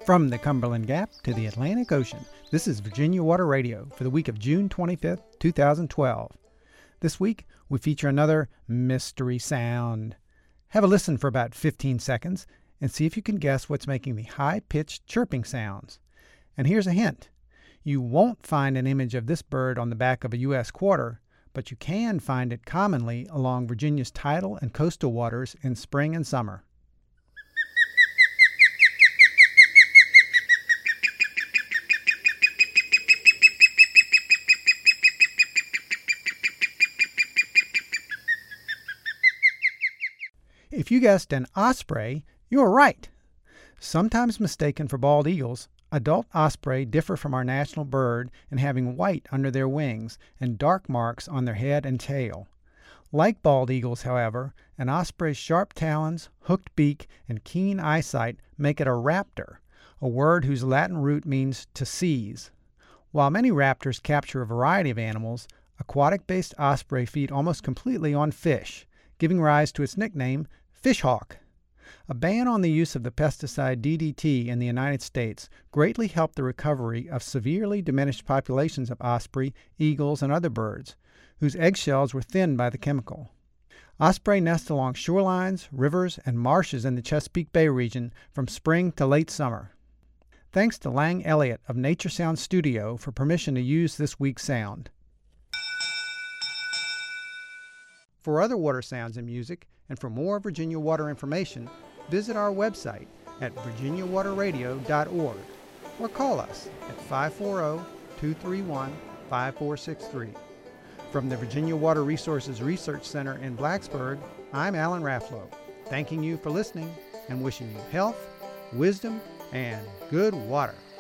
From the Cumberland Gap to the Atlantic Ocean, this is Virginia Water Radio for the week of June 25th, 2012. This week, we feature another mystery sound. Have a listen for about 15 seconds and see if you can guess what's making the high-pitched chirping sounds. And here's a hint. You won't find an image of this bird on the back of a U.S. quarter, but you can find it commonly along Virginia's tidal and coastal waters in spring and summer. If you guessed an osprey, you're right. Sometimes mistaken for bald eagles, adult osprey differ from our national bird in having white under their wings and dark marks on their head and tail. Like bald eagles, however, an osprey's sharp talons, hooked beak, and keen eyesight make it a raptor, a word whose Latin root means to seize. While many raptors capture a variety of animals, aquatic-based osprey feed almost completely on fish, giving rise to its nickname, fishhawk. A ban on the use of the pesticide DDT in the United States greatly helped the recovery of severely diminished populations of osprey, eagles, and other birds, whose eggshells were thinned by the chemical. Osprey nest along shorelines, rivers, and marshes in the Chesapeake Bay region from spring to late summer. Thanks to Lang Elliott of Nature Sound Studio for permission to use this week's sound. For other water sounds and music, and for more Virginia Water information, visit our website at virginiawaterradio.org or call us at 540-231-5463. From the Virginia Water Resources Research Center in Blacksburg, I'm Alan Rafflow, thanking you for listening and wishing you health, wisdom, and good water.